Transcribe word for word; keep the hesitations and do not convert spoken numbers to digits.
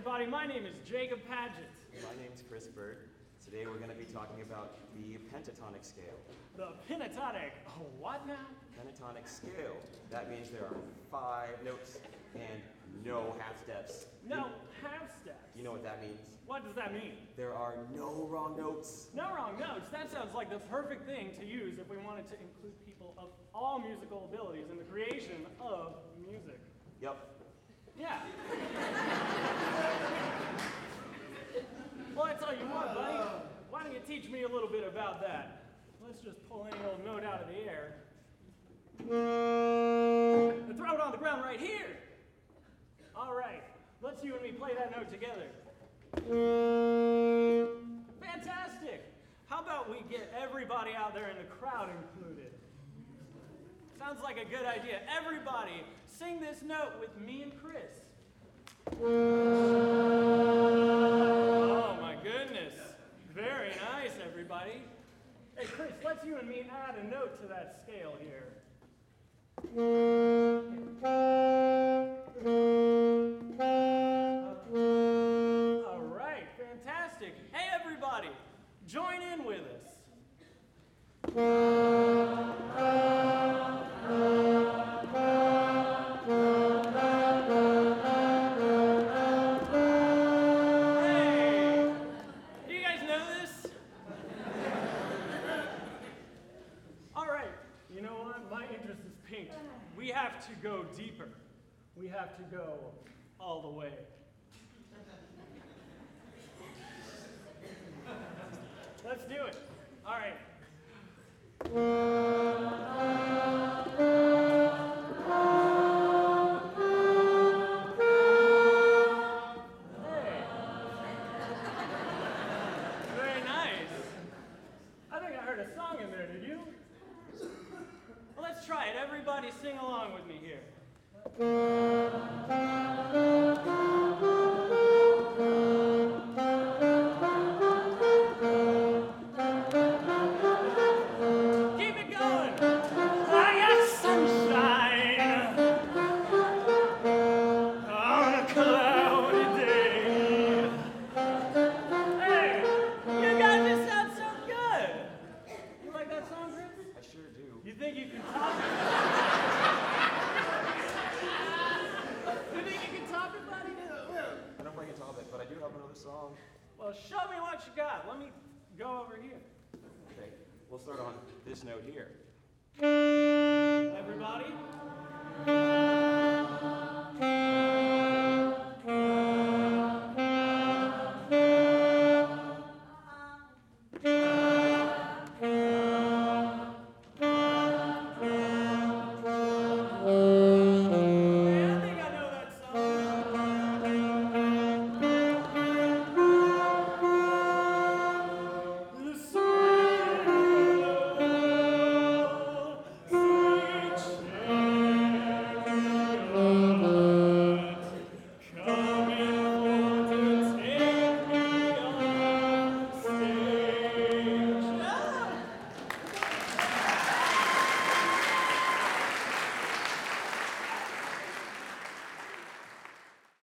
everybody. My name is Jacob Paget. My name's Chris Bird. Today we're going to be talking about the pentatonic scale. The pentatonic, oh, what now? Pentatonic scale. That means there are five notes and no half steps. No half steps. You know what that means? What does that mean? There are no wrong notes. No wrong notes. That sounds like the perfect thing to use if we wanted to include people of all musical abilities in the creation of music. Yep. Yeah. Well, I tell you what, buddy. Why don't you teach me a little bit about that? Let's just pull any old note out of the air and throw it on the ground right here. All right. Let's you and me play that note together. Fantastic. How about we get everybody out there in the crowd included? Sounds like a good idea. Everybody, sing this note with me and Chris. Oh my goodness. Very nice, everybody. Hey, Chris, let's you and me add a note to that scale here. All right, fantastic. Hey, everybody, join in with us. We have to go deeper. We have to go all the way. Let's do it. All right. Hey. Very nice. I think I heard a song in there, did you? Well, let's try it. Everybody sing along with me here. Keep it going. Like a sunshine on a cloudy day. Hey, you guys just sound so good. You like that song, Chris? I sure do. You think you can top it? You think you can top it, buddy? I don't know if I can top it, but I do have another song. Well, show me what you got. Let me go over here. Okay, we'll start on this note here.